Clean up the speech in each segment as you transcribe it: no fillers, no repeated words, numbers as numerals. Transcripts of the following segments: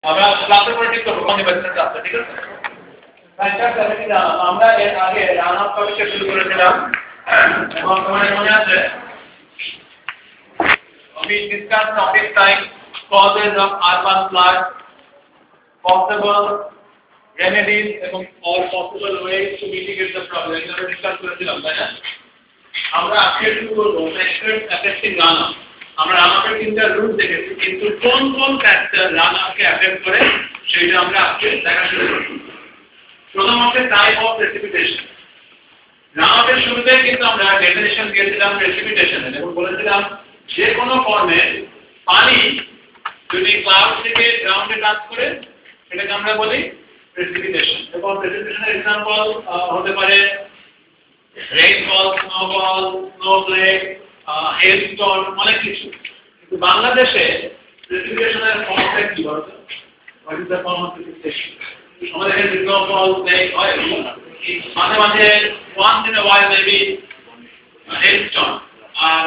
আমরা ক্লাসে পরে ঠিক করব কোন ডিভাইসের ক্লাসে, ঠিক আছে? আমরা এর আগে রান আপ টপিকে শুরু করেছিলাম এবং তোমাদের মনে আছে we discussed topics like causes of urban flood, possible remedies এবং all possible ways to mitigate the problem. আমরা ডিসকাস করেছিলাম, তাই না? আমরা আজকে শুরু করব ফ্যাক্টরস অ্যাফেক্টিং রান-আপ। আমরা রান-আপের তিনটা রুট দেখেছি, কিন্তু কোন কোন ফ্যাক্টর রান-আপকে অ্যাফেক্ট করে সেটা আমরা আজকে দেখা শুরু করব। প্রথম হচ্ছে টাইপ অফ প্রেসিপিটেশন। রান-আপের শুরুতে কিন্তু আমরা ডেফিনিশন দিয়েছিলাম প্রেসিপিটেশনের এবং বলেছিলাম যে কোনো ফর্মে পানি যদি ক্লাউড থেকে গ্রাউন্ডে টাচ করে সেটাকে আমরা বলি প্রেসিপিটেশন। এবং প্রেসিপিটেশনের এক্সাম্পল হতে পারে রেইনফল, স্নোফল, স্নোফ্লেক, হেলস্টর্ম, অনেক কিছু। কিন্তু বাংলাদেশে প্রেসিপিটেশনের ফর্মটা কি বলতো? What is the form of precipitation? আমাদের এখানে স্নোফল, স্নেক হয়, মাঝে মাঝে once in a while maybe hailstorm, আর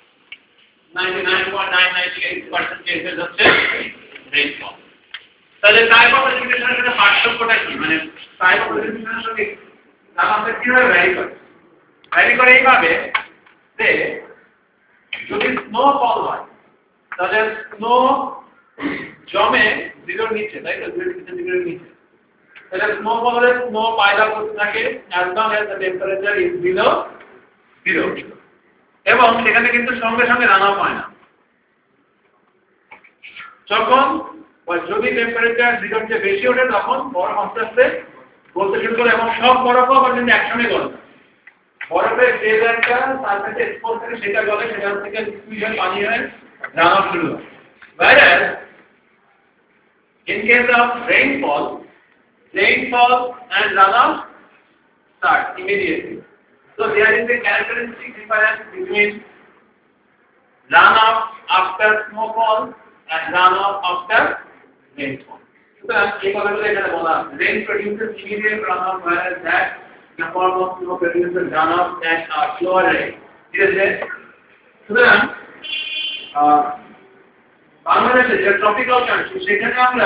99.998% কেসেস হচ্ছে রেইনফল। তাহলে টাইপ অফ প্রেসিপিটেশনের সাথে পার্থক্যটা কি? মানে টাইপ অফ প্রেসিপিটেশনের সাথে আমাদের কিভাবে ভ্যারি করে? ভ্যারি করে এইভাবে যে যদি স্নোফল হয় তাহলে স্নো জমে 0 নিচে, তাই তো? 0 ডিগ্রির নিচে। তাহলে স্নোফল হলে স্নো পাইল আপ করতে থাকে as long as the temperature is below 0, এবং সেখানে কিন্তু সঙ্গে সঙ্গে রান আপ হয় না। যখন যদি টেম্পারেচার 0 চেয়ে বেশি ওঠে তখন বরফ আস্তে আস্তে গলতে শুরু করে এবং সব বরফও আবার কিন্তু একসঙ্গে গলে। বরফের যে জায়গাটা সারফেসে এক্সপোজ থাকে সেটা গলে, সেটা থেকে লিকুইড হয়ে পানি হয়ে রান আপ শুরু হয়। Whereas in case of rainfall and runoff start immediately. So there is a characteristic difference between runoff after snowfall and runoff after rainfall. সুতরাং এই কথাগুলো এখানে বলা আছে। Rain produces immediate runoff, whereas that the form of snow produces runoff at a slower rate. ঠিক আছে? সুতরাং বাংলাদেশে যে ট্রপিক্যাল কান্ট্রি সেখানে আমরা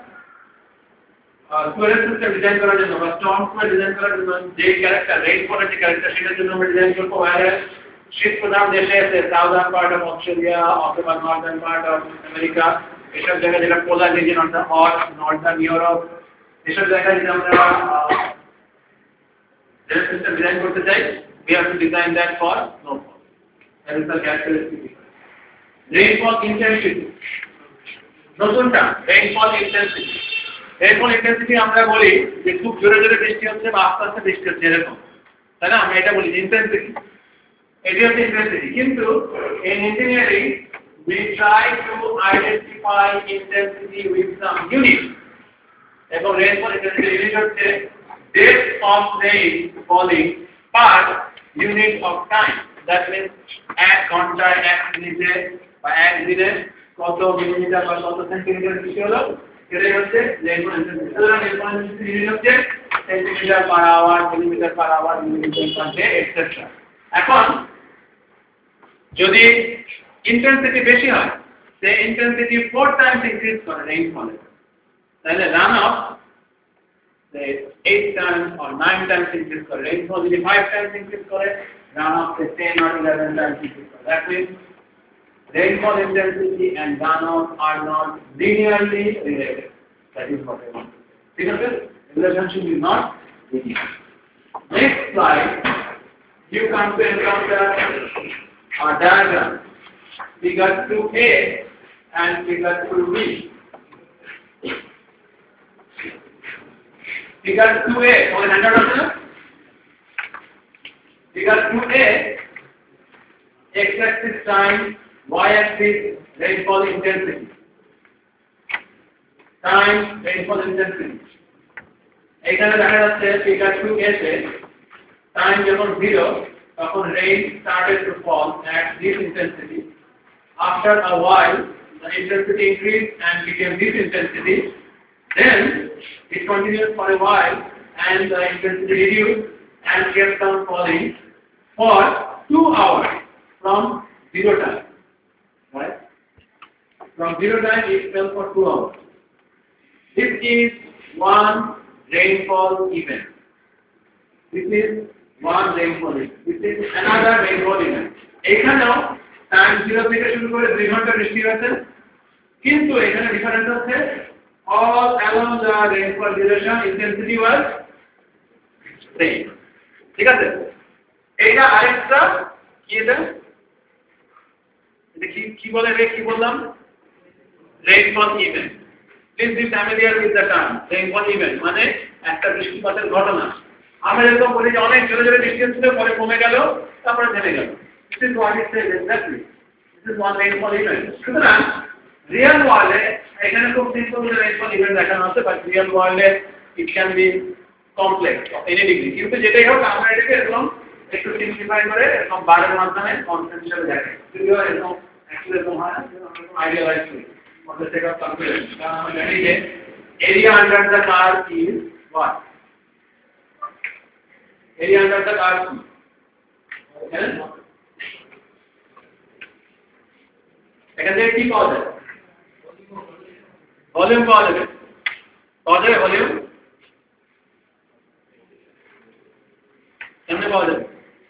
সোয়েল সিস্টেম ডিজাইন করার জন্য বা স্টর্ম সোয়েল ডিজাইন করার জন্য যে ক্যারেক্টার রেইনফলের যে ক্যারেক্টার সেটার জন্য আমরা ডিজাইন করবো। শীত প্রধান দেশে আছে সাউদার্ন পার্ট অফ অস্ট্রেলিয়া অথবা নর্দার্ন পার্ট অফ আমেরিকা, এসব জায়গায় যেটা পোলার রিজন অর্থাৎ নর্দার্ন ইউরোপ, এসব জায়গায় যদি আমরা সিস্টেম ডিজাইন করতে চাই we have to design that for snowfall. That is the characteristic. Rainfall intensity. নতুনটা rainfall intensity. Rainfall intensity আমরা বলি যে খুব জোরে জোরে বৃষ্টি হচ্ছে বা আস্তে আস্তে বৃষ্টি হচ্ছে এরকম, তাই না? আমরা এটা বলি ইন্টেন্সিটি। এটি হচ্ছে ইন্টেন্সিটি। কিন্তু in engineering we try to identify intensity with some unit. এবং rainfall intensity unit হচ্ছে depth of rain falling per unit of time. That means এক ঘন্টায় এক মিনিটে বা এক দিনে কত মিলিমিটার বা কত সেন্টিমিটার বৃষ্টি হলো এটাই হচ্ছে রেইনফল ইন্টেন্সিটি। সুতরাং রেইনফল ইন্টেন্সিটি ইউনিট হচ্ছে centimetre per hour, millimetre per hour, millimetre per day, etcetera. এখন যদি ইন্টেন্সিটি বেশি হয় সে ইন্টেন্সিটি 4 টাইমস ইনক্রিজ করে রেইনফলের, তাহলে run off 8 times or 9 times increase করে। রেইনফল যদি 5 times increase করে run off 10 or 11 times increase করে। That means rainfall intensity and runoff are not linearly related. That is what I want to say. Because the relationship is not linear. Next slide, you come to encounter a diagram, figure 2A and figure 2B. Figure 2A, what is under? Figure 2A, x-axis time, y-axis rainfall intensity. Time rainfall intensity. এখানে দেখা যাচ্ছে figure 2A তে time যখন 0 তখন rain started to fall at this intensity. After a while the intensity increased and became this intensity. Then it continued for a while and the intensity reduced and kept on falling for 2 hours from 0 time. Right? From 0 time it fell for 2 hours. This is one rainfall event. This is one rainfall event. This is another rainfall event. এখানেও time 0 থেকে শুরু করে 2 ঘন্টা বৃষ্টি হয়েছে, কিন্তু এখানে difference আছে all along the rainfall duration intensity was same. ঠিক আছে, এইটা আরেকটা কি এটা কি বলে রে, কি বললাম, rainfall event. Please be familiar with the term rainfall event মানে একটা বৃষ্টিপাতের ঘটনা। আমরা এরকম বলি যে অনেক জোরে জোরে বৃষ্টি হচ্ছিল, পরে কমে গেল, তারপরে থেমে গেল। This is what it says exactly. This is one rainfall event. সুতরাং রিয়েল ওয়ার্ল্ডে এখানে খুব সিম্পল rainfall event দেখানো আছে, বাট রিয়েল ওয়ার্ল্ডে it can be complex of any degree. কিন্তু যেটাই হোক আমরা এটাকে এরকম একটু সিম্পলিফাই করে এরকম বারের মাধ্যমে কনসেপ্ট হিসেবে দেখাই। যদিও এরকম অ্যাকচুয়ালি এরকম হয় না, আমরা আইডিয়ালাইজ করি for the sake of calculation. কারণ আমরা জানি যে area under the curve is what? Area under the curve is এখান থেকে কি পাওয়া যায়? ভলিউম পাওয়া যাবে। পাওয়া যাবে ভলিউম? কেমনে পাওয়া যাবে?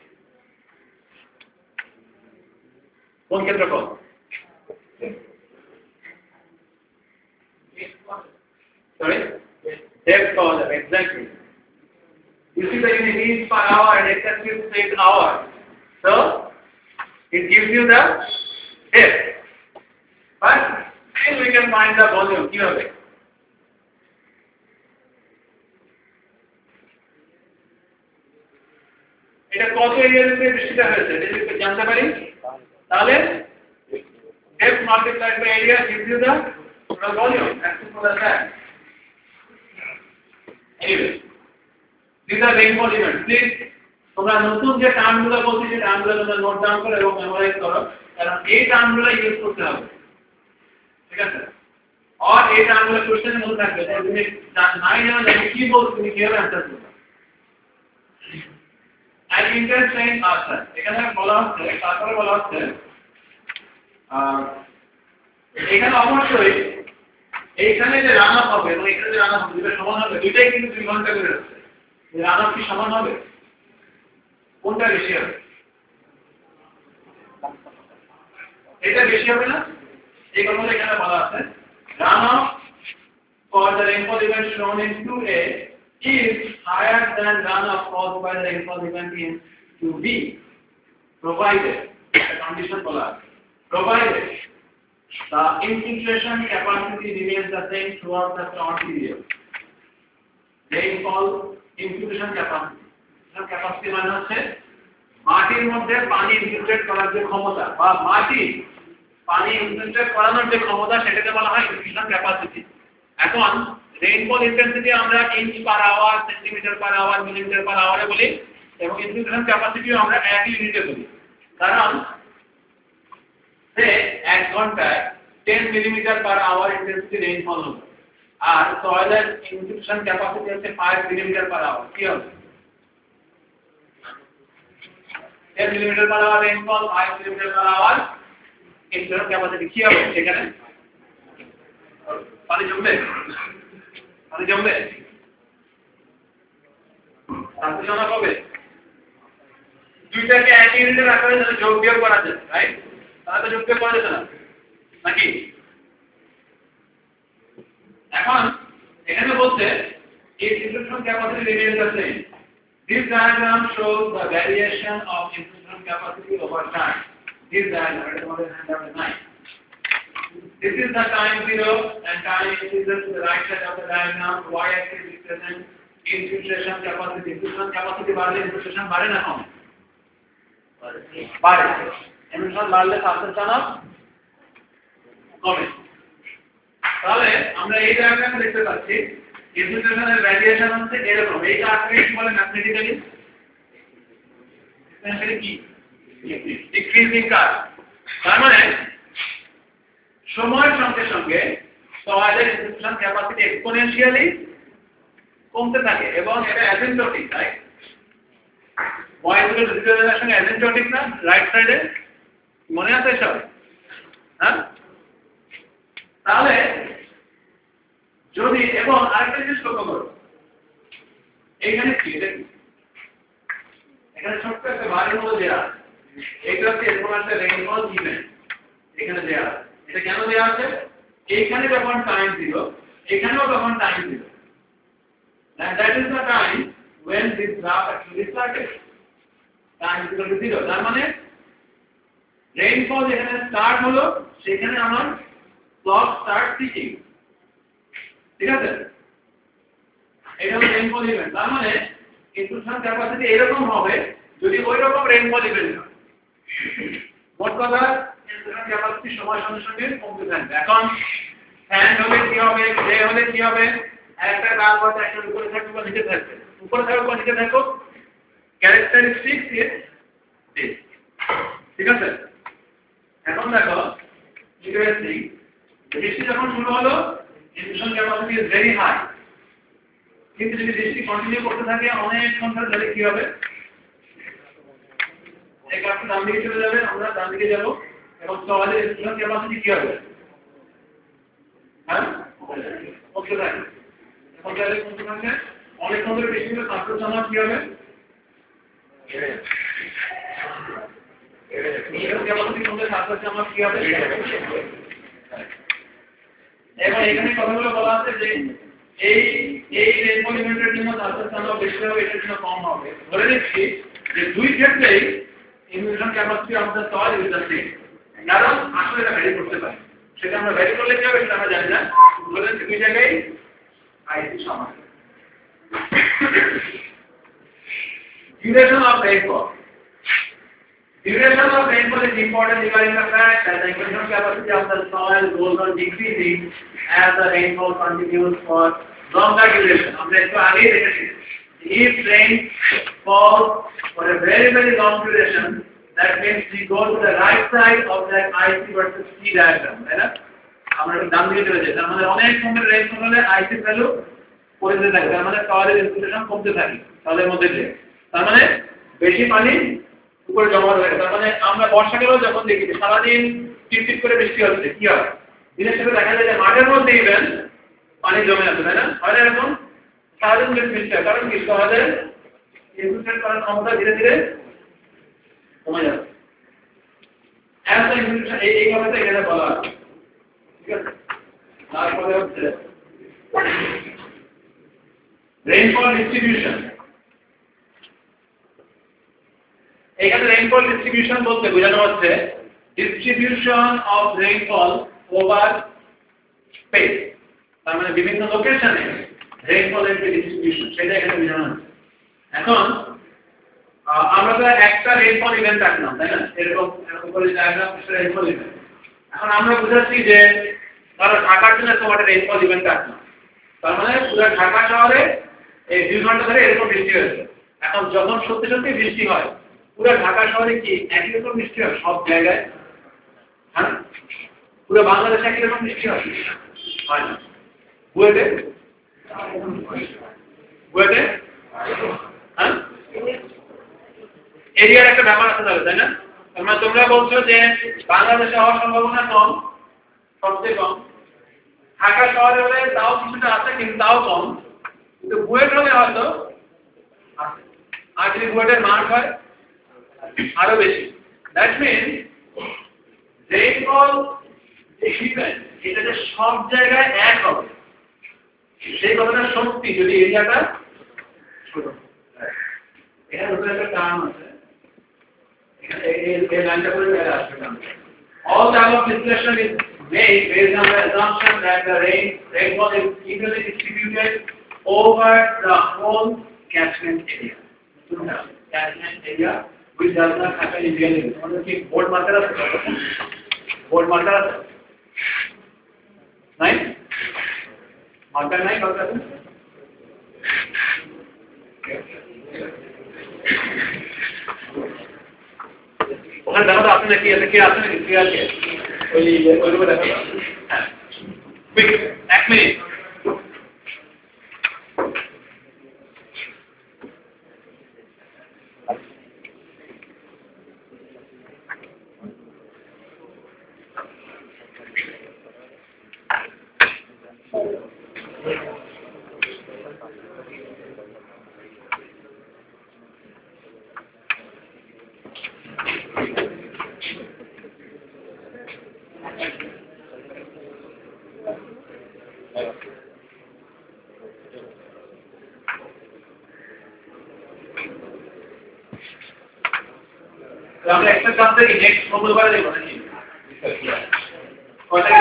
কোন ক্ষেত্রফল? Sorry? Depth power, exactly. You see the unit is per hour and excessive space hour. So, it gives you the depth. But still we can find the volume. কিভাবে? এটা কত এরিয়াতে বৃষ্টিটা হয়েছে এটা যদি জানতে পারি, তাহলে depth multiplied by area gives you the total volume. As simple as that. Anyway, these are rainfall events. Please, তোমরা নতুন যে টার্মগুলো বলছি সেই টার্মগুলো তোমরা নোট ডাউন করো এবং মেমোরাইজ করো, কারণ এই টার্মগুলো ইউজ করতে হবে। ঠিক আছে? আর এই টার্মগুলো কোশ্চেনের মধ্যে থাকবে, তাই তুমি নাই জানো যে কি বলছি তুমি কিভাবে অ্যানসার করবে। আর ইন্টারেস্টিং আছে এখানে বলা হচ্ছে, তারপরে বলা হচ্ছে এখানে অবশ্যই এইখানে যে রান আপ হবে এবং এখানে যে রান আপ হবে দুটো সমান হবে, দুইটাই কিন্তু 2 ঘন্টা করে হচ্ছে। রান আপ কি সমান হবে? কোনটা বেশি হবে? এটা বেশি হবে না? এই কথাটা এখানে বলা আছে run up for the rainfall event shown in 2A is higher than run up caused by the rainfall event in 2B, provided the condition বলা আছে provided the infiltration capacity remains the same throughout the storm period. Rainfall infiltration capacity মানে হচ্ছে মাটির মধ্যে পানি infiltrate করার যে ক্ষমতা বা মাটি পানি ইনফিল্ট্রেট করানোর যে ক্ষমতা সেটাকে বলা হয় ইনফিল্ট্রেশন ক্যাপাসিটি। এখন রেইনফল ইন্টেন্সিটি আমরা inch per hour, centimetre per hour, millimetre per আওয়ারে বলি এবং ইনফিল্ট্রেশন ক্যাপাসিটিও আমরা 1 ইউনিটে বলি। কারণ সে 1 ঘন্টায় 10 millimetre per hour intensity rainfall হবে, আর সয়েলের ইনফিল্ট্রেশন ক্যাপাসিটি হচ্ছে 5 মিলিমিটার পার আওয়ার। কি হবে? 10 millimetre per hour rainfall, 5 millimetre per hour infiltration capacity. কি হবে সেখানে? পানি জমবে? পানি জমবে? তাহলে জানা হবে দুইটাকে এক ইউনিটে রাখা হয় তাহলে যোগ বিয়োগ করা যায়, রাইট? তাহলে তো যোগ বিয়োগ করা যাবে না নাকি? এখন এখানে বলছে infiltration capacity remains the same. This diagram shows the variation of infiltration capacity over time. This diagram is on the handout 9. This is the time 0 and time increases to the right side of the diagram. Y-axis represents infiltration capacity. Infiltration capacity বাড়লে infiltration বাড়ে না কমে? বাড়ে। infiltration বাড়লে সাবস্টেনশন কমে। তাহলে আমরা এই ডায়াগ্রামে দেখতে পাচ্ছি infiltration-এর ভ্যারিয়েশন হচ্ছে এরকম। এই কার্ভকে কি বলে ম্যাথমেটিক্যালি? এসেনশিয়ালি কি? Decreasing curve. তার মানে সময়ের সঙ্গে সঙ্গে সয়েলের ইনফিল্ট্রেশন ক্যাপাসিটি এক্সপোনেনশিয়ালি কমতে থাকে এবং এটা অ্যাসিম্পটোটিক, রাইট? y = 0 এর সঙ্গে অ্যাসিম্পটোটিক না রাইট সাইডে? মনে আছে সব? হ্যাঁ? তাহলে যদি এবং আরেকটা জিনিস লক্ষ্য করো এইখানে কি এখানে ছোট্ট একটা বাড়ির মতো দেওয়া আছে এটা হচ্ছে এরকম একটা রেইনফল ইভেন্ট এখানে দেওয়া আছে এটা কেন দেওয়া আছে এইখানে যখন টাইম ছিল এখানেও তখন টাইম ছিল and that is the time when this graph actually started time is equal to 0 তার মানে রেইনফল যেখানে স্টার্ট হলো সেখানে আমার ক্লক স্টার্ট টিকিং ঠিক আছে এটা হলো রেইনফল ইভেন্ট তার মানে ইনস্ট্রুকশন ক্যাপাসিটি এরকম হবে যদি ওই রকম রেইনফল ইভেন্ট হয় মোট কথা ইনস্ট্রুকশন ক্যাপাসিটি সময় সঙ্গে সঙ্গে কমতে থাকবে এখন ফ্যান হলে কি হবে জে হলে কি হবে একটা কাজ হচ্ছে একটা উপরে থাকবে বা নিচে থাকবে উপরে থাকবে বা নিচে থাকো ক্যারেক্টারিস্টিক্স ইজ দিস ঠিক আছে এখন দেখো ইন্টারেস্টিং বৃষ্টি যখন শুরু হলো instruction capacity is very high কিন্তু যদি বৃষ্টি কন্টিনিউ করতে থাকে অনেকক্ষণ ধরে তাহলে কি হবে এই কাজটা ডান দিকে চলে যাবে আমরা ডান দিকে যাব এবং সহজে ইনস্ট্রুকশন ক্যাপাসিটি কি হবে হ্যাঁ কমতে থাকে এখন তাহলে কমতে থাকে অনেকক্ষণ ধরে বৃষ্টি হলে তারপর আমার কি হবে ইনস্ট্রুকশন ক্যাপাসিটি কমতে তারপর আমার কি হবে এবং এখানে কথাগুলো বলা আছে যে এই রেইনফল ইভেন্টের জন্য তারপর আমরা বেশি হবে এটার জন্য কম হবে ধরে নিচ্ছি যে দুই ক্ষেত্রেই instruction capacity of the soil is the same কারণ আসলে এটা ভ্যারি করতে পারে সেটা আমরা ভ্যারি করলে কি হবে সেটা আমরা জানি না ধরে নিচ্ছি দুই জায়গায় আইসি সমান duration of rainfall duration of rainfall is important regarding the fact that the inversion capacity of the soil goes on decreasing as the rainfall continues for longer duration. আমরা একটু আগেই দেখেছি if rain falls for a very long duration that means we go to the right side of that IC versus T diagram তাই না আমরা ডান দিকে চলে যাই তার মানে অনেক সময় রেইনফল হলে IC ভ্যালু পড়ে যেতে থাকে তার মানে সয়েলের ইনসুলেশন কমতে থাকে তাদের মধ্যে দিয়ে তার মানে বেশি পানি উপরে জমা হয়ে তার মানে আমরা বর্ষাকালেও যখন দেখি সারাদিন টিপটিপ করে বৃষ্টি হচ্ছে কি হয় দিনের সাথে দেখা যায় যে মাঠের মধ্যে ইভেন পানি জমে আছে তাই না হয় এরকম সারাদিন বৃষ্টি হয় কারণ কি সহজে ইনসুলেট করার ক্ষমতা ধীরে ধীরে কমে যাচ্ছে এত ইনসুলেশন এই কথাটা এখানে বলা আছে ঠিক আছে তারপরে হচ্ছে রেইনফল ডিস্ট্রিবিউশন এখানে রেইনফল ডিস্ট্রিবিউশন বলতে বোঝানো হচ্ছে distribution of rainfall over space তার মানে বিভিন্ন লোকেশনে রেইনফলের যে ডিস্ট্রিবিউশন সেটা এখানে বোঝানো হচ্ছে এখন আমরা তো একটা রেইনফল ইভেন্ট রাখলাম তাই না এরকম করে ডায়াগ্রাম রেইনফল ইভেন্ট এখন আমরা বুঝাচ্ছি যে ধরো ঢাকার জন্য একটা রেইনফল ইভেন্ট রাখলাম তার মানে পুরো ঢাকা শহরে এই 2 ঘন্টা ধরে এরকম বৃষ্টি হয়েছে এখন যখন সত্যি সত্যি বৃষ্টি হয় পুরো ঢাকা শহরে কি একই রকম বৃষ্টি হয় সব জায়গায় হ্যাঁ পুরো বাংলাদেশে একই রকম বৃষ্টি হয় না বুয়েটে হ্যাঁ এরিয়ার একটা ব্যাপার আছে তাই না মানে তোমরা বলছো যে বাংলাদেশে হওয়ার সম্ভাবনা কম সবচেয়ে কম ঢাকা শহরে হলে তাও কিছুটা আছে কিন্তু তাও কম কিন্তু বুয়েট হলে হয়তো আছে আর যদি বুয়েটের মার্ক হয় আরো বেশি দ্যাট মিন রেইনফল ইভেন্ট এটা যে সব জায়গায় এক হবে সেই কথাটা সত্যি যদি এরিয়াটা ছোট এখানে নতুন একটা টার্ম আছে এখানে এই লাইনটা করে আসবে all the above discussion is made based on the assumption that the rainfall is evenly distributed over the whole catchment area. Catchment area which does not happen in reality. Board marker আছে board marker আছে নাই marker নাই কত আছে ওখানে দেখো আপনি নাকি এটা কি আছে নাকি ক্লিয়ার কে ওইগুলো দেখো হ্যাঁ কুইক 1 মিনিট আমরা একটা ক্লাস থেকে নেক্সট মঙ্গলবারে দেবো নাকি কয়টা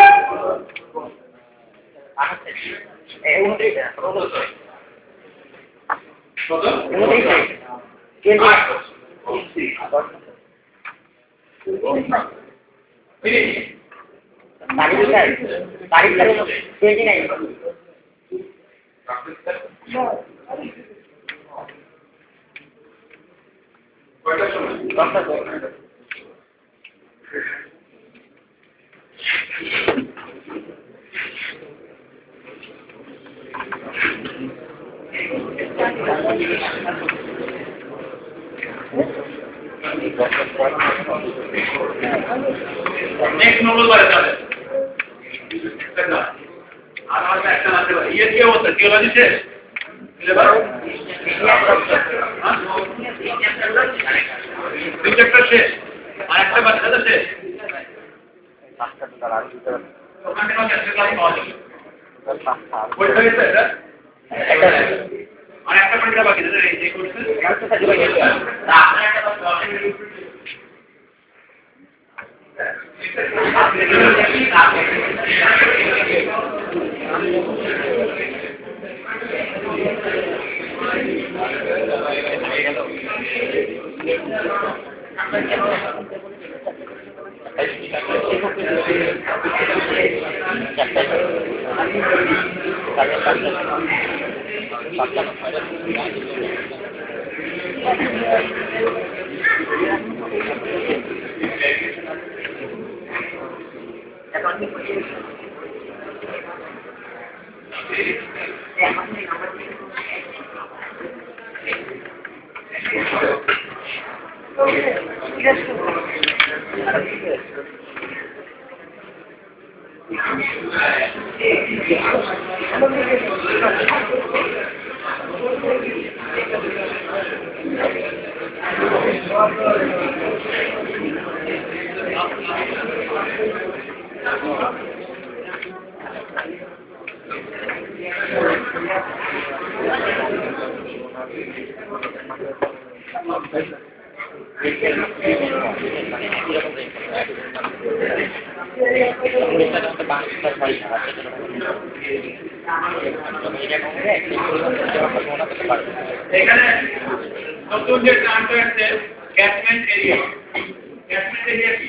কত কয়টার সময় নেক্সট মঙ্গলবারে যাবে আর হয়তো একটা আসতে পারে ইয়ে কি অবস্থা থিওলজি শেষ দুই চ্যাপ্টার শেষ আর একটা বাচ্চাটা শেষ ওখানে কোনো চ্যাপ্টার ক্লাস পাওয়া যাবে পরীক্ষা গেছে এটা আর একটা পরীক্ষা বাকি আছে এই যে করছে এখানে নতুন যে টার্মটা আছে ক্যাচমেন্ট এরিয়া কি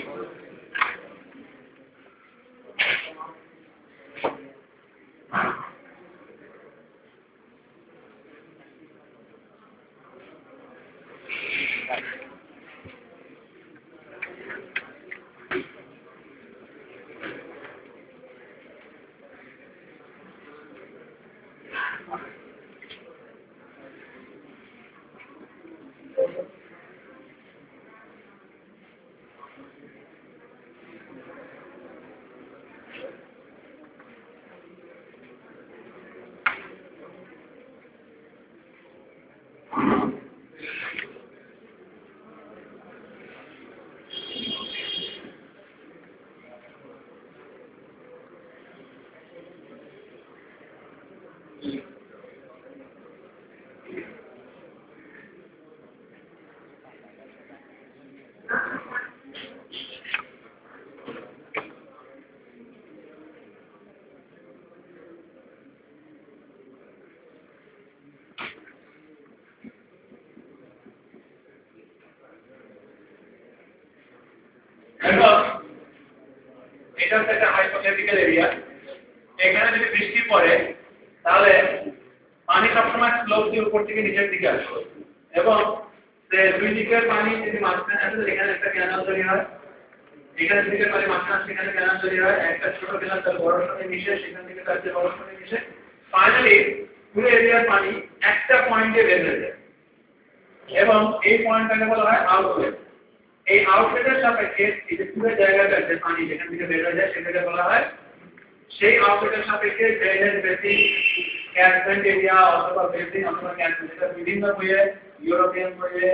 এটা হচ্ছে একটা হাইপোথেটিক্যাল এরিয়া এখানে যদি বৃষ্টি পড়ে তাহলে পানি সবসময় স্লোপ দিয়ে উপর থেকে নিচের দিকে আসবে এবং দুই দিকের পানি যদি মাঝখানে আসে এখানে একটা ক্যানাল তৈরি হয় এখানে দিকের পানি মাঝখানে সেখানে ক্যানাল তৈরি হয় একটা ছোট ক্যানাল তার বড় সাথে মিশে সেখান থেকে তার চেয়ে বড় সাথে মিশে ফাইনালি পুরো এরিয়ার পানি একটা পয়েন্টে বের হয়ে যায় এবং এই পয়েন্টটাকে বলা হয় আউটলেট এই আউটলেটের সাপেক্ষে এই যে পুরো জায়গাটা যে পানি যেখান থেকে বের হয়ে যায় সেটাকে বলা হয় সেই আউটলেটের সাপেক্ষে ড্রেনেজ বেসিন ক্যাচমেন্ট এরিয়া অথবা বেসিন অথবা ক্যাচমেন্ট এটা বিভিন্ন বইয়ে ইউরোপিয়ান বইয়ে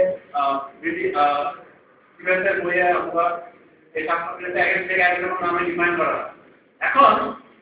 ইউএসএর বইয়ে অথবা এই সাবকন্টিনেন্টে এক জায়গায় এক রকম নামে ডিফাইন করা হয় এখন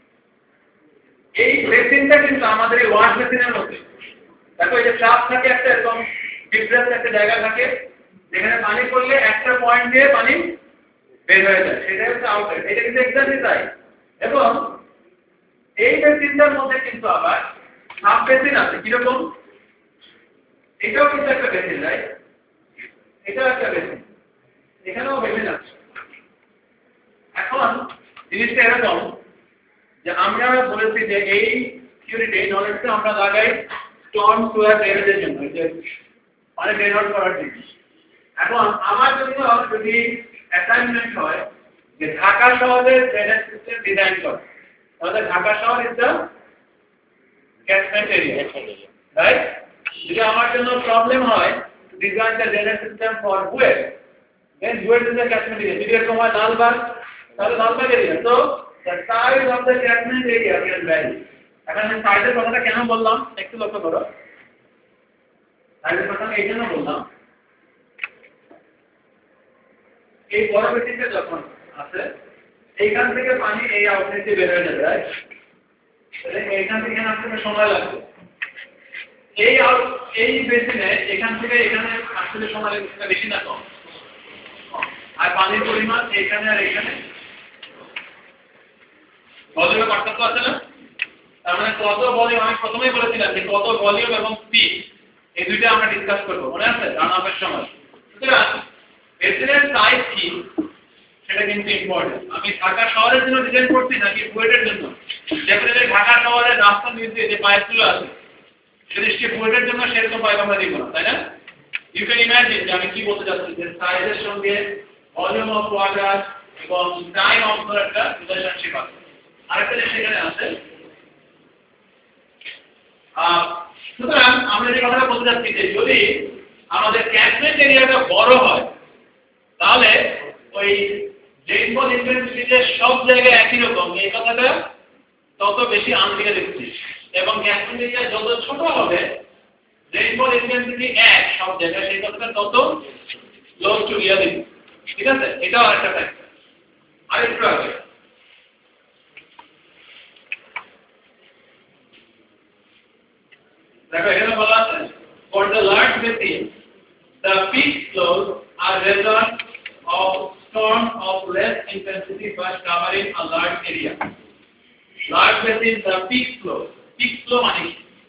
এই বেসিনটা কিন্তু আমাদের এই ওয়াশ বেসিনের মধ্যে দেখো এই যে চাপ থাকে একটা এরকম ডিফারেন্স একটা জায়গা থাকে যেখানে পানি পড়লে একটা পয়েন্ট দিয়ে পানি বের হয়ে যায়, সেটাই হচ্ছে আউটলেট। এটা কিন্তু এক্স্যাক্টলি তাই। এবং এই বেসিনটার মধ্যে কিন্তু আবার সাব বেসিন আছে। কিরকম? এটাও কিন্তু একটা বেসিন, রাইট? এটাও একটা বেসিন, এখানেও বেসিন আছে। এখন জিনিসটা এরকম যে আমরা বলেছি যে এই থিওরিতে, এই নলেজটা আমরা লাগাই স্টর্ম সুয়ার ড্রেনেজের জন্য, যে পানি ড্রেন আউট করার জন্য। এখন আমার জন্য যদি অ্যাসাইনমেন্ট হয় যে ঢাকা শহরের ড্রেনেজ সিস্টেম ডিজাইন করা, তাহলে ঢাকা শহর is the catchment area, right? যদি আমার জন্য প্রবলেম হয় design the drainage system for BUET, then BUET is the catchment area. যদি এরকম হয় লালবাগ, তাহলে লালবাগ এরিয়া। তো the size of the catchment area can vary. এখন আমি সাইজের কথাটা কেন বললাম একটু লক্ষ্য করো। সাইজের কথা এই জন্য বললাম, এই বড় বেসিনটা যখন আছে এইখান থেকে পানি এই আউটলেটে বের হয়ে যাবে, রাইট? তাহলে এইখান থেকে এখানে আসতে সময় লাগবে। এই বেসিনে এখান থেকে এখানে আসতে সময় লাগবে বেশি না কম? আর পানির পরিমাণ এখানে আর এখানে ভলিউমের পার্থক্য আছে না? তার মানে কত ভলিউম, আমি প্রথমেই বলেছিলাম যে কত ভলিউম এবং স্পিড, এই দুইটা আমরা ডিসকাস করব, মনে আছে রান আপের সময়। সুতরাং বেসিনের সাইজ কি সেটা কিন্তু ইম্পর্টেন্ট। আমি ঢাকা শহরের জন্য ডিজাইন করছি নাকি বুয়েটের জন্য? ডেফিনেটলি ঢাকা শহরের রাস্তার নিচে যে পাইপগুলো আছে যদি সে বুয়েটের জন্য সেরকম পাইপ আমরা দিব না, তাই না? ইউ ক্যান ইমাজিন যে আমি কি বলতে চাচ্ছি, যে সাইজের সঙ্গে ভলিউম অফ ওয়াটার এবং টাইম অফ একটা রিলেশনশিপ আছে। আরেকটা জিনিস এখানে আছে, সুতরাং আমরা যে কথাটা বলতে চাচ্ছি যে যদি আমাদের ক্যাচমেন্ট এরিয়াটা বড় হয় তাহলে ওই রেইনফল ইন্টেন্সিটি সব জায়গায় একই রকম, এই কথাটা তত বেশি আনরিয়ালিস্টিক। এবং ক্যাচমেন্ট এরিয়া যত ছোট হবে রেইনফল ইন্টেন্সিটি এক সব জায়গায়, সেই কথাটা তত ক্লোজ টু রিয়ালিটি। ঠিক আছে, এটাও আরেকটা ফ্যাক্টর। আরেকটু আগে দেখো এখানে বলা আছে for the large basin the peak flows are result of storms of less intensity but covering a large area. Large basin the peak flow মানে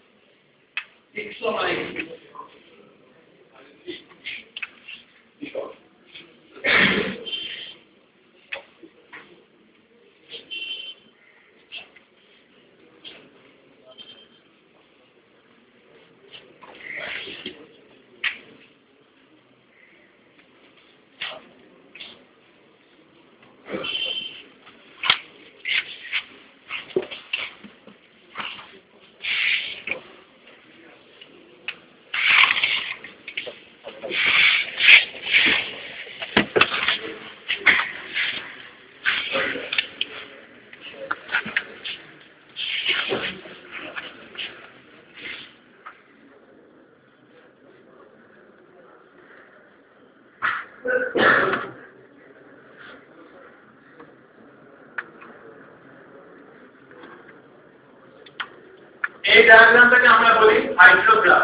এই ডায়াগ্রামটাকে আমরা বলি hydrograph.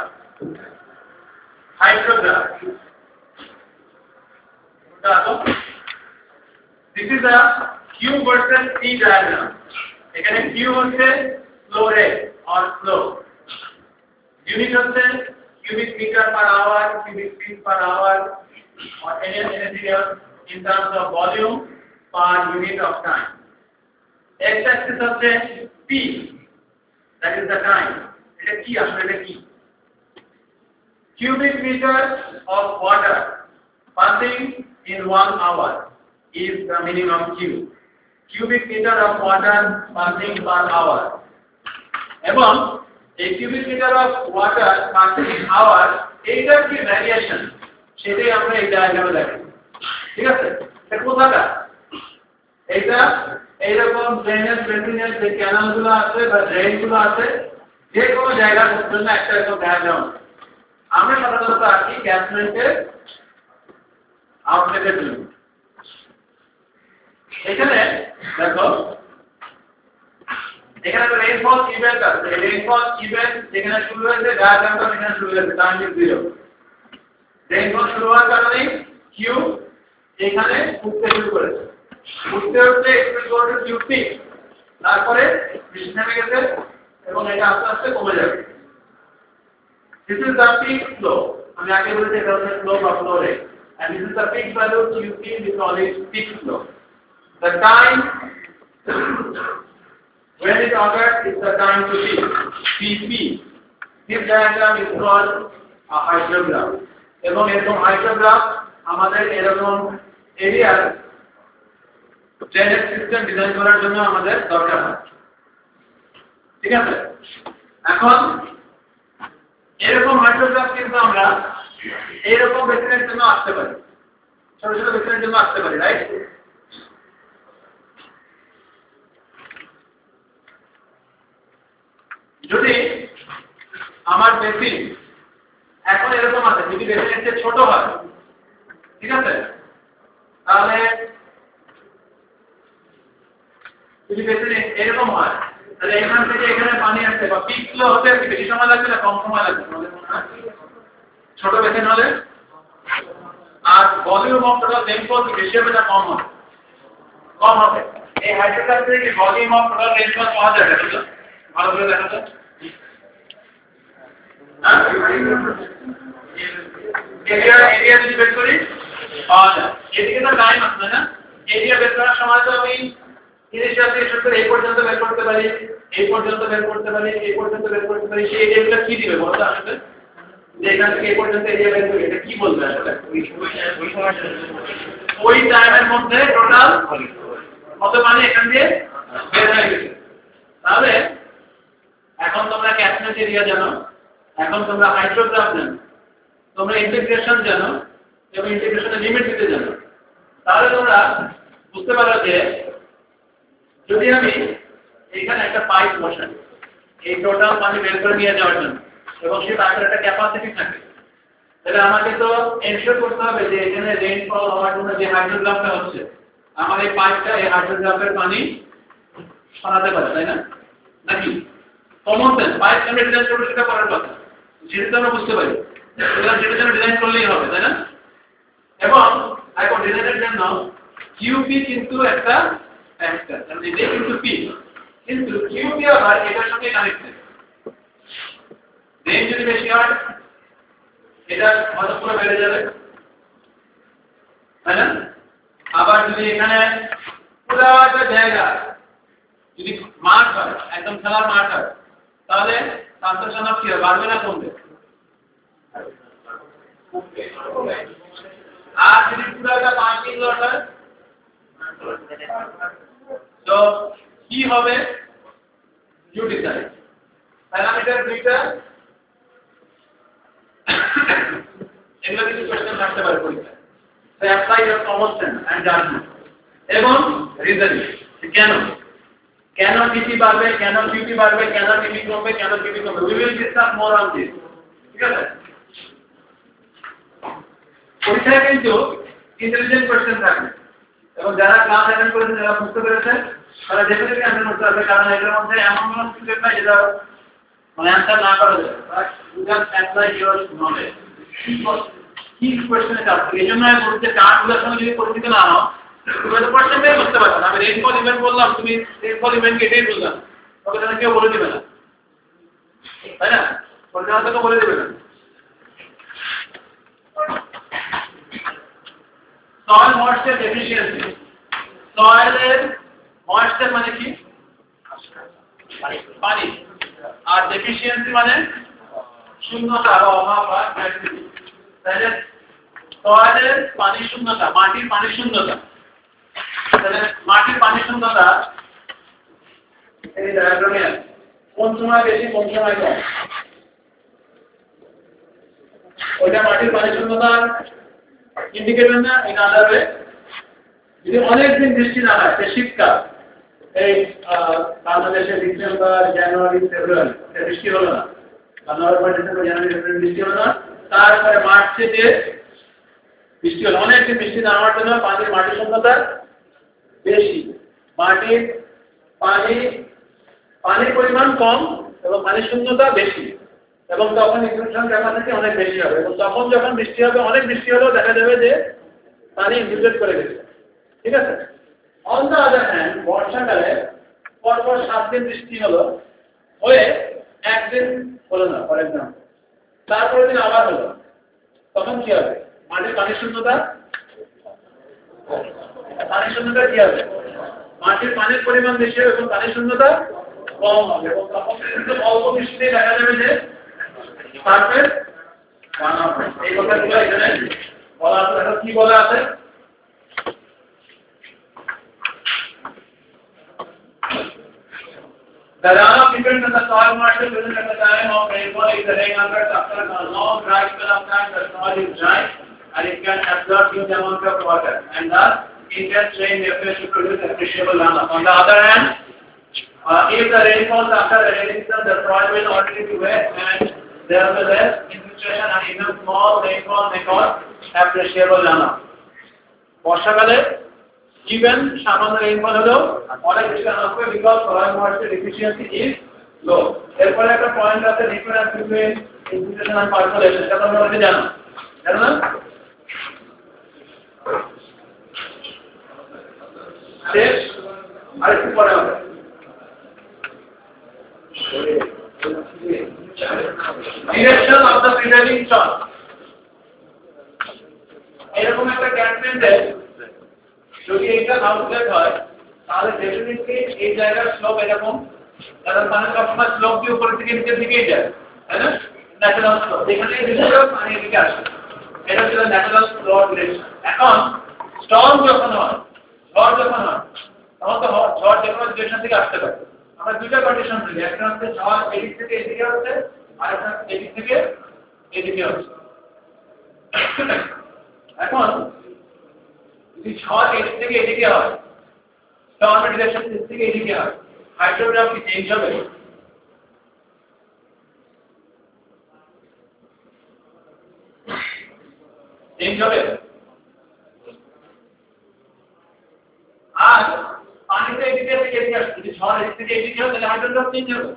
This is a Q versus T diagram. এখানে Q হচ্ছে flow rate or flow, unit হচ্ছে cubic meter per hour, cubic feet per hour, or anything else in terms of volume per unit of time. X axis হচ্ছে T, that is the time. এটা কি আসলে এটা কি? Cubic meter of water passing in 1 hour is the minimum Q. Cubic meter of water passing per hour. এবং এই cubic meter of water passing in hour এইটার কি ভ্যারিয়েশন সেটাই আমরা এই ডায়াগ্রামে দেখি। ঠিক আছে, এটা কোথাটা? এটা এইরকম ড্রেনেজ বেসিনের যে ক্যানালগুলো আছে বা ড্রেনগুলো আছে যে কোনো জায়গার জন্য একটা এরকম ডায়াগ্রাম। আমরা সাধারণত আছি ক্যাচমেন্টের আউটলেটের জন্য। এখানে দেখো এখানে একটা রেইনফল ইভেন্ট আছে। রেইনফল ইভেন্ট যেখানে শুরু হয়েছে ডায়াগ্রামটা এখানে শুরু হয়েছে টাইম ইজ 0। রেইনফল শুরু হওয়ার কারণে কিউ এখানে উঠতে শুরু করেছে, উঠতে উঠতে কিউ পিক, তারপরে বৃষ্টি নেমে গেছে এবং এটা আস্তে আস্তে কমে যাবে। This is the peak flow. আমি আগে বলেছি এটা হচ্ছে flow বা flow rate, and this is the peak value QP, we call it peak flow. The time when it occurs is the time to peak, PP. This diagram is called a hydrograph. এবং এরকম hydrograph আমাদের এরকম এরিয়ার drainage system design করার জন্য আমাদের দরকার হয়। ঠিক আছে, এখন এরকম হাইড্রোগ্রাফ কিন্তু আমরা এইরকম বেসিনের জন্য আসতে পারি, ছোট ছোট বেসিনের জন্য আসতে পারি, রাইট? যদি আমার বেসিন এখন এরকম আছে, যদি বেসিনের চেয়ে ছোট হয়, ঠিক আছে, তাহলে যদি বেসিনে এরকম হয় তাহলে এখান থেকে এখানে পানি আসছে বা পিক ফ্লো হতে কি বেশি সময় লাগবে না কম সময় লাগবে? ছোট বেসিন হলে। আর ভলিউম অফ টোটাল রেইনফল কি বেশি হবে না কম হবে? কম হবে। এই হাইড্রোগ্রাফ থেকে কি ভলিউম অফ টোটাল রেইনফল পাওয়া যায় না? ভালো করে দেখা যায়। এরিয়া যদি বের করি পাওয়া যায়। এদিকে তো টাইম আসবে না, এরিয়া বের করার সময় তো আমি এই পর্যন্ত বের করতে পারি, এই পর্যন্ত বের করতে পারি, এই পর্যন্ত বের করতে পারি। সেই এরিয়াগুলো কি দিবে বলতো আসলে? যে এখান থেকে এই পর্যন্ত এরিয়া বের করি, এটা কি বলবে আসলে? ওই টাইমের মধ্যে টোটাল কত পানি এখান দিয়ে বের হয়ে গেছে। তাহলে এখন তোমরা ক্যাপনেট এরিয়া জানো, এখন তোমরা হাইড্রোগ্রাফ জানো, তোমরা ইন্টিগ্রেশন জানো এবং ইন্টিগ্রেশনের লিমিট দিতে জানো। তাহলে তোমরা বুঝতে পারো যে যদি আমি এখানে একটা পাইপ বসাই এই টোটাল পানি বের করে নিয়ে যাওয়ার জন্য এবং সেই পাইপের একটা ক্যাপাসিটি থাকে, তাহলে আমাকে তো এনশিওর করতে হবে যে এখানে রেইনফল হওয়ার জন্য যে হাইড্রোগ্রাফটা হচ্ছে আমার এই পাইপটা এই হাইড্রোগ্রাফের পানি সরাতে পারে, তাই না? নাকি কমন সেন্স পাইপ আমরা ডিজাইন করবো সেটা করার কথা, সেটা তো আমরা বুঝতে পারি, সেটার জন্য ডিজাইন করলেই হবে, তাই না? এবং এখন ডিজাইনের জন্য কিউপি কিন্তু একটা ফ্যাক্টর, মানে এটা কিন্তু পি, কিন্তু কিউপি আবার এটার সঙ্গে কানেক্টেড। রেঞ্জ যদি বেশি হয় এটা হয়তো পুরো বেড়ে যাবে, তাই না? আবার যদি এখানে পুরো একটা জায়গা যদি মাঠ হয়, একদম খেলার মাঠ হয়, তাহলে ট্রান্সলেশন অফ কি হবে, বাড়বে না কমবে? আর যদি পুরো একটা পার্কিং লট হয় তো কি হবে? You decide. প্যারামিটার দুইটা, এগুলো কিছু কোশ্চেন থাকতে পারে পরীক্ষায়। So apply your common sense and judgement এবং রিজনিং। কেন কেন পিপি বাড়বে, কেন পিপি বাড়বে, কেন পিপি কমবে, কেন পিপি কমবে, we will discuss more on this. ঠিক আছে? পরীক্ষায় কিন্তু ইন্টেলিজেন্ট কোশ্চেন থাকবে এবং যারা ক্লাস অ্যাটেন্ড করেছেন, যারা বুঝতে পেরেছেন, তারা ডেফিনেটলি অ্যান্সার করতে পারবে, কারণ এটার মধ্যে এমন কোনো স্টুডেন্ট নাই যেটা মানে অ্যান্সার না করা যায়। But you just apply your knowledge. কি কোশ্চেন এটা আছে, এই জন্য আমি বলছি কার্ডগুলোর সঙ্গে যদি পরিচিত না হও তুমি তো কোশ্চেনটাই বুঝতে পারছো না। আমি রেইনফল ইভেন্ট বললাম, তুমি রেইনফল ইভেন্টকে এটাই বললাম, তবে তাহলে কেউ বলে দেবে না, তাই না? পরিচালনা তো বলে দেবে না। সয়েল ময়েশ্চার ডেফিসিয়েন্সি, সয়েলের ময়েশ্চার মানে কি? পানি, আর ডেফিসিয়েন্সি মানে শূন্যতা বা অভাব বা ঘাটতি। তাহলে সয়েলের পানি শূন্যতা, মাটির পানি শূন্যতা, তাহলে মাটির পানি শূন্যতা এই ডায়াগ্রামে কোন সময় বেশি কোন সময় কম, ওইটা মাটির পানি শূন্যতা ইন্ডিকেটর না? এটা আদাবে যদি অনেকদিন বৃষ্টি না হয়, সে শীতকাল, এই বাংলাদেশে ডিসেম্বর জানুয়ারি ফেব্রুয়ারি বৃষ্টি হলো না, বা নভেম্বর ডিসেম্বর জানুয়ারি ফেব্রুয়ারি বৃষ্টি হলো না, তারপরে মার্চে যে বৃষ্টি হলো, অনেকদিন বৃষ্টি না হওয়ার জন্য পানির মাটির শূন্যতা বেশি, মাটির পানির পরিমাণ কম এবং পানির শূন্যতা বেশি। এবং তখন ইনফিউশন ক্যাপাসিটি অনেক বেশি হবে, এবং তখন যখন বৃষ্টি হবে, অনেক বৃষ্টি হলেও দেখা যাবে যে পানি ইনফিল্ট্রেট করে গেছে। ঠিক আছে? অন দ্য আদার হ্যান্ড, বর্ষাকালে পরপর 7 দিন বৃষ্টি হলো, হয়ে একদিন হলো না ফর এক্সাম্পল, তারপরের দিন আবার হলো, তখন কি হবে? মাটির পানির শূন্যতা কি হবে? মাটির পানির পরিমাণ বেশি হবে এবং পানির শূন্যতা কম হবে, এবং তখন কিন্তু অল্প বৃষ্টিতে দেখা যাবে যে সারফেস বানানো হয়। এই কথাগুলো এখানে বলা আছে। এখন কি বলা আছে? The runoff depends on the soil moisture present at the time of rainfall. If the rain occurs after a long dry spell of time, the soil is dry and it can absorb huge amount of water, and thus intense rain appears to produce appreciable runoff. On the other hand, if the rain falls after the rainy season, the soil will already be wet and there will be less infiltration, and even small rainfall may cause appreciable runoff. বর্ষাকালে even সামান্য rainfall হলেও অনেক বেশি run হবে, because soil moisture efficiency is low. এরপরে একটা point আছে, difference between infiltration and percolation. এটা তোমরা অনেকে জানো না? শেষ আরেকটু পরে হবে। Direction of the prevailing storm. এরকম একটা ক্যান্টনমেন্টে যদি এটা আউটলেট হয়, তাহলে ডেফিনেটলি এই জায়গার স্লোপ এরকম, কারণ পানি সবসময় স্লোপ দিয়ে উপর থেকে নিচের দিকেই যায়, তাই না? ন্যাচারাল স্লোপ, এখানে পানি এদিকে আসে, এটা ছিল ন্যাচারাল ফ্লো ডিরেকশন। এখন স্টর্ম যখন হয়, ঝড় যখন হয়, তখন তো ঝড় যে কোনো ডিরেকশন থেকে আসতে পারে। আমরা দুইটা কন্ডিশন বলি, একটা হচ্ছে ঝড় এদিক থেকে এদিকে হচ্ছে, আর একটা এদিক থেকে এদিকে হচ্ছে। এখন যদি ঝড় এদিক থেকে এদিকে হয়, স্টর্মের ডিরেকশন এদিক থেকে এদিকে হয়, হাইড্রোগ্রাফ কি চেঞ্জ হবে? চেঞ্জ হবে। আর পানিতে এদিকে থেকে এদিকে আসছে, যদি ঝড় এদিক থেকে এদিকে হয়, তাহলে হাইড্রোগ্রাফ চেঞ্জ হবে।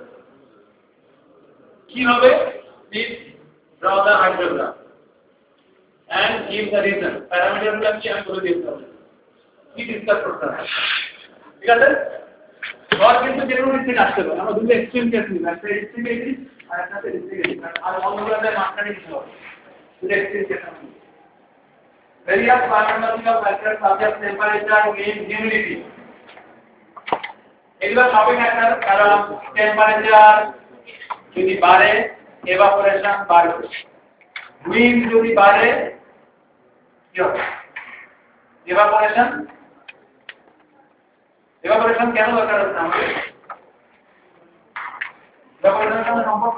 কি হবে? Please draw the hydrograph and give the reason. Parameter গুলো আমি শেয়ার করে দিতে হবে, কি ডিসকাস করতে হবে। ঠিক আছে? ঝড় কিন্তু যে কোনো দিক থেকে আসতে পারে। আমরা দুটো এক্সট্রিম কেস নিই, একটা এদিক থেকে এদিক আর একটা এদিক থেকে এদিক, আর অন্যগুলোতে মাঝখানে কিছু হবে। দুটো এক্সট্রিম কেস নিই। Various climatological factors such as temperature, wind, humidity, এগুলো সবই ফ্যাক্টর। কারণ টেম্পারেচার যদি বাড়ে, এভাপোরেশন বাড়বে। উইন্ড যদি বাড়ে, কি হবে? এভাপোরেশন কেন দরকার হচ্ছে আমাদের? এভাপোরেশনের সাথে সম্পর্ক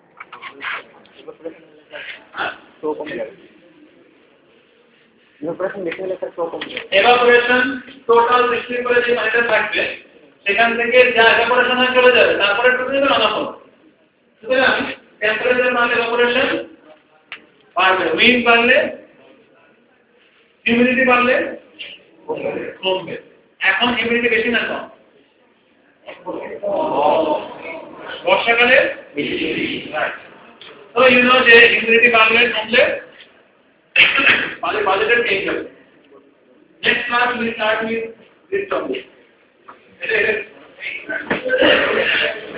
এভাপোরেশন টোটাল বৃষ্টির পরে যে পানিটা থাকবে, সেখান থেকে যা এভাপোরেশন হয়ে চলে যাবে, তারপরে একটু দিলে রানা হবে। সুতরাং টেম্পারেচার বাড়লে এভাপোরেশন বাড়বে, উইন্ড বাড়লে, হিউমিডিটি বাড়লে কমবে। এখন হিউমিডিটি বেশি না কম? বর্ষাকালে তো ইউ নো যে হিউমিডিটি বাড়লে কমলে বাজেটের চেঞ্জ হবে। Next class will start with this topic.